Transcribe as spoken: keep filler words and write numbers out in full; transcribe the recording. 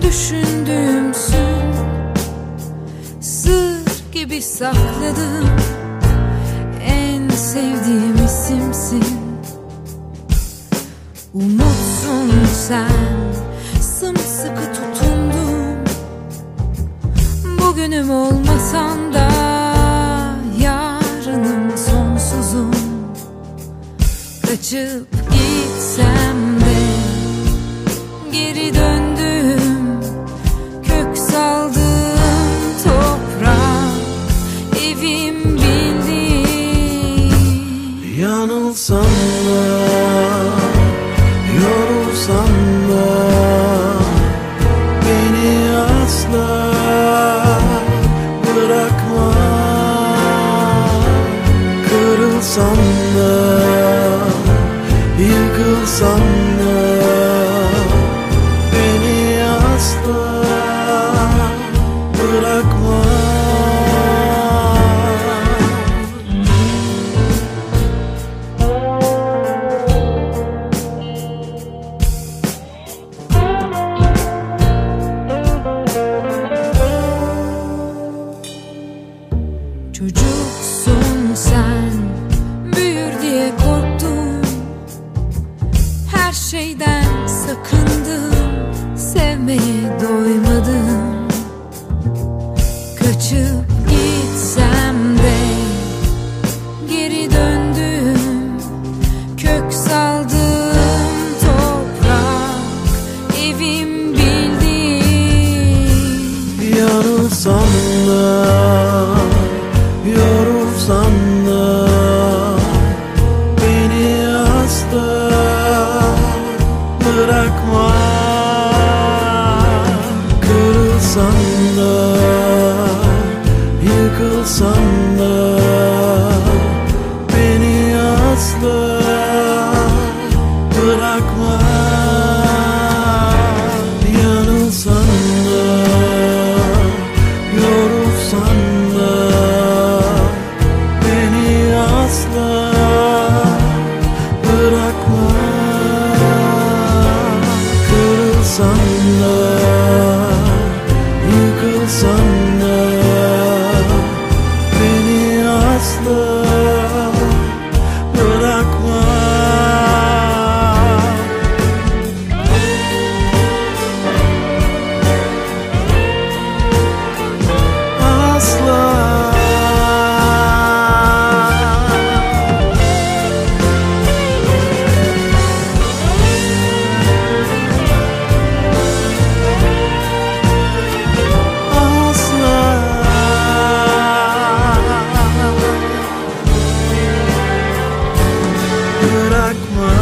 düşündüğümsün, sır gibi sakladım, en sevdiğim isimsin. Umutsun sen, sımsıkı tutundum. Bugünüm olmasan da yarınım sonsuzum. Kaçıp gitsem de geri döndüm, kök saldım toprak, evim bildiğim. Yanılsam da, yorulsam da, beni asla bırakma. Kırılsam da, yıkılsam da, beni asla bırakma. Çocuksun sen, büyür diye korktum, her şeyden sakındım, sevmeye doymadım. Kaçıp gitsem de geri döndüm, kök saldım toprak, evim bildiğim. Yanılsam da, yorulsam da, beni asla bırakma. Kırılsam da, yıkılsam da, beni asla bırakma. Yanılsam da, yorulsam da, beni asla bırakma. Kırılsam da, yıkılsam da, beni asla bırakma. Bırakma.